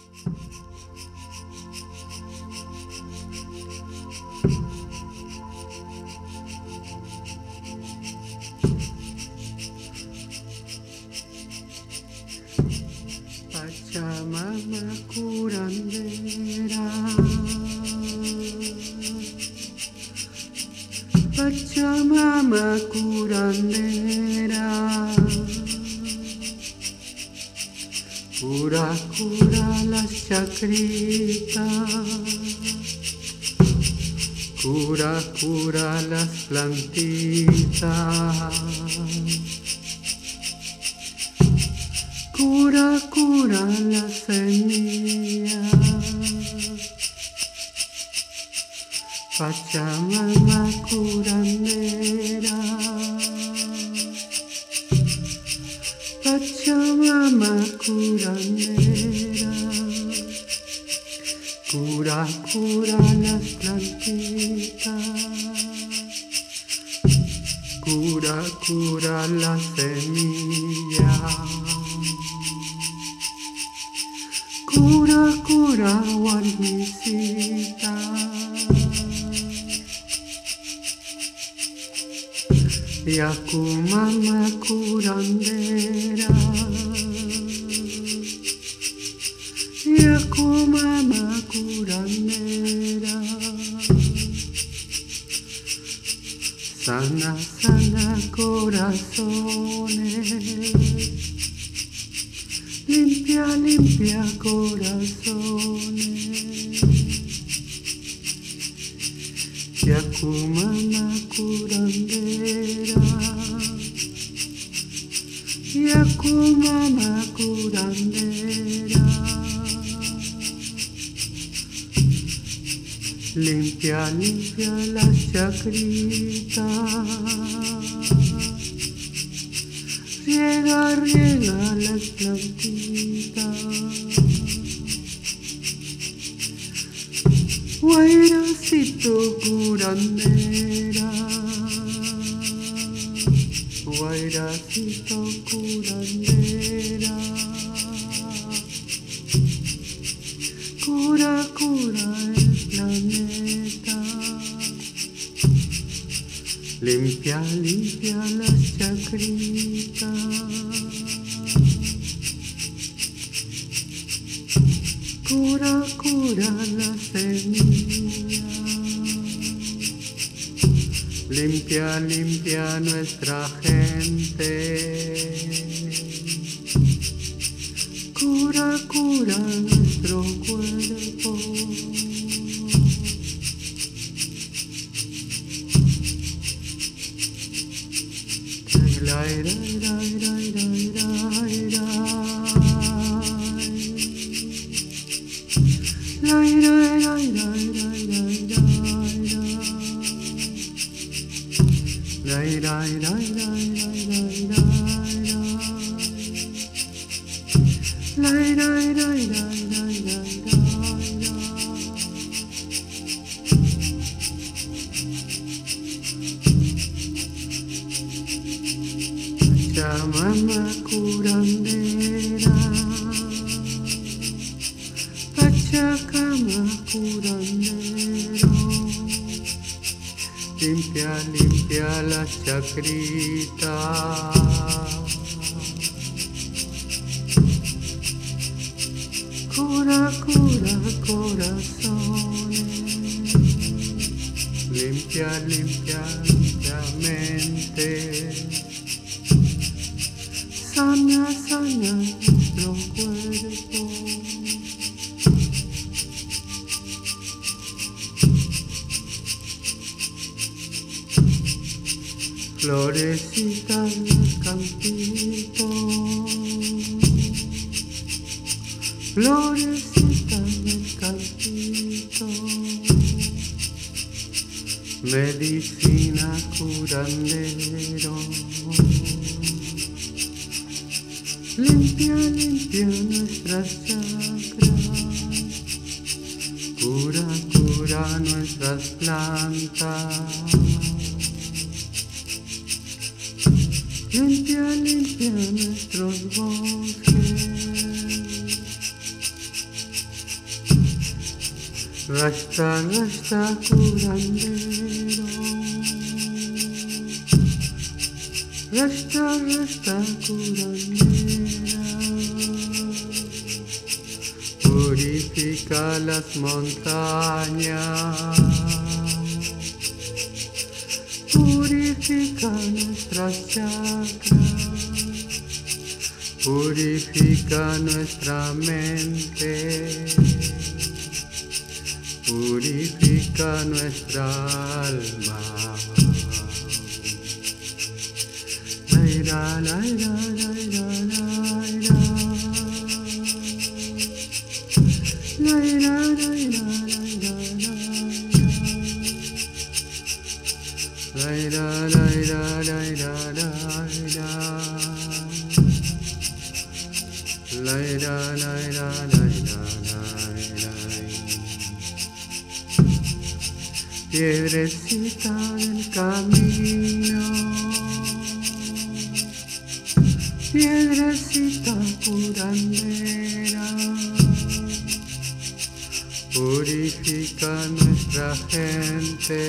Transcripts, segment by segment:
Pachamama curandera, Pachamama curandera, cura, cura las chacritas, cura, cura las plantitas. Cura, cura las semillas, Pachamama curandera, Pachamama curandera, cura, cura las plantitas, cura, cura las semillas. Cura, cura, guarnicita, Yakumama curandera, Yakumama curandera, sana, sana corazones. Limpia, limpia corazones, Yakumama curandera, Yakumama curandera, limpia, limpia las chacritas, riega, riega las plantitas, guairacito curandera, guairacito curandera, cura, cura el planeta, limpia, limpia las chacritas, cura, cura las semillas, limpia, limpia nuestra gente, cura, cura nuestro cuerpo. Pachamama curandera, Pachacama curandero, limpia, limpia las chacritas, cura, cura corazones, limpia, limpia la mente, sana, sana nuestro cuerpo. Florecitas del campito, florecitas del campito, medicina curandero, limpia, limpia nuestras chakras, cura, cura nuestras plantas, limpia, limpia nuestros bosques, Rasta, rasta, curandero. Rasta, rasta, curandera. Purifica las montañas. Purifica nuestras chakras. Purifica nuestra mente. Purifica nuestra alma. Laira, laira, laira, laira. Laira, laira, laira, laira. Laira, laira, laira, laira. Laira, laira, laira, laira. Piedrecita del camino, piedrecita curandera, purifica nuestra gente,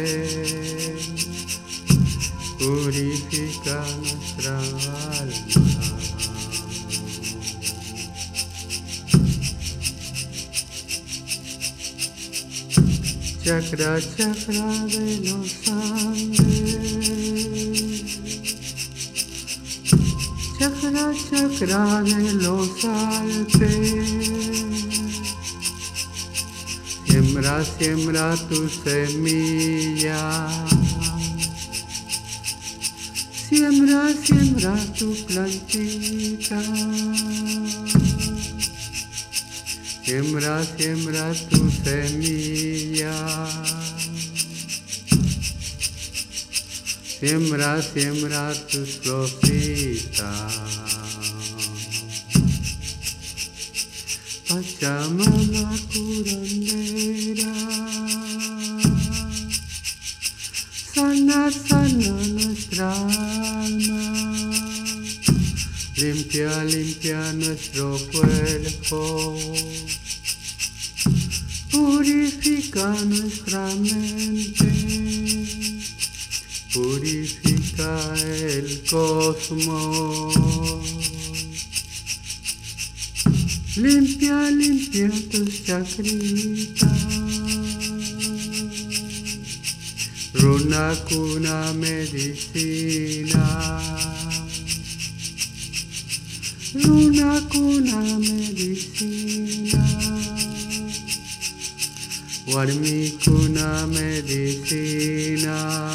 purifica nuestra alma. Chakra, chakra de los Andes. Chakra, chakra de los Alpes. Siembra, siembra tu semilla. Siembra, siembra tu plantita. Siembra, siembra tu semilla. Siembra, siembra tus florcitas. Pachamama curandera. Sana, sana nuestra alma. Limpia, limpia nuestro cuerpo. Purifica nuestra mente. Purifica el cosmos. Limpia, limpia tus chacritas. Runa cuna medicina. Runa cuna medicina. Warmi cuna medicina.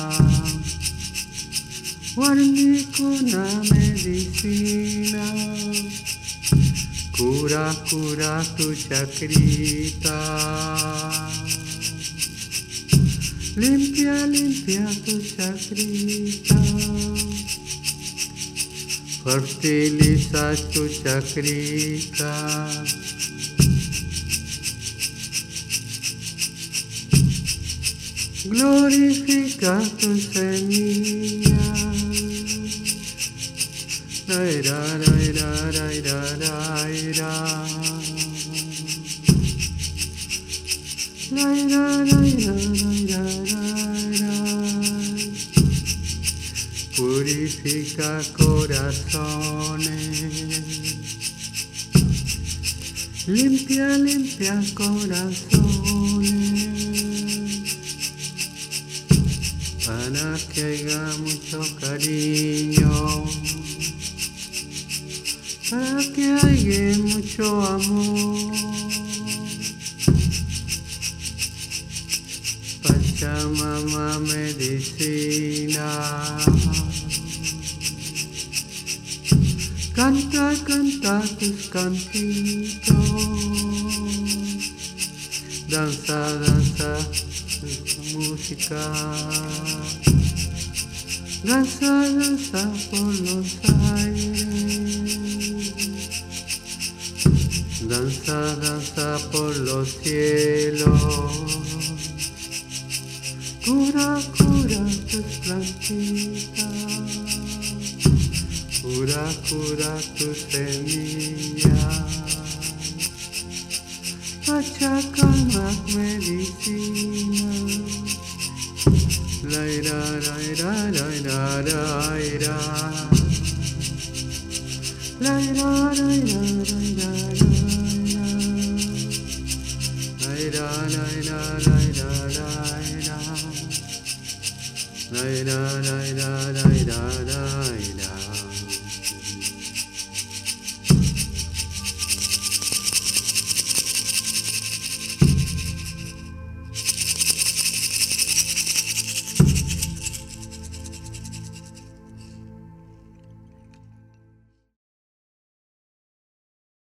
Warmi cuna medicina. Cura, cura tu chacrita. Limpia, limpia tu chacrita. Fertiliza tu chacrita. Glorifica tu semilla. Raira, raira, raira, raira. Raira, raira, raira, raira. Purifica corazones. Limpia, limpia corazones. Para que haya mucho cariño, para que haya mucho amor. Pachamama medicina. Canta, canta tus cantitos. Danza, danza música. Danza, danza por los aires. Danza, danza por los cielos. Cura, cura tus plantitas. Cura, cura tus semillas. Pachacama las medicinas. La ira, la ira, la ira, la ira. La ira, la ira, la ira, la ira. La ira, la ira, la ira, la ira. La ira, la ira, la ira, la ira.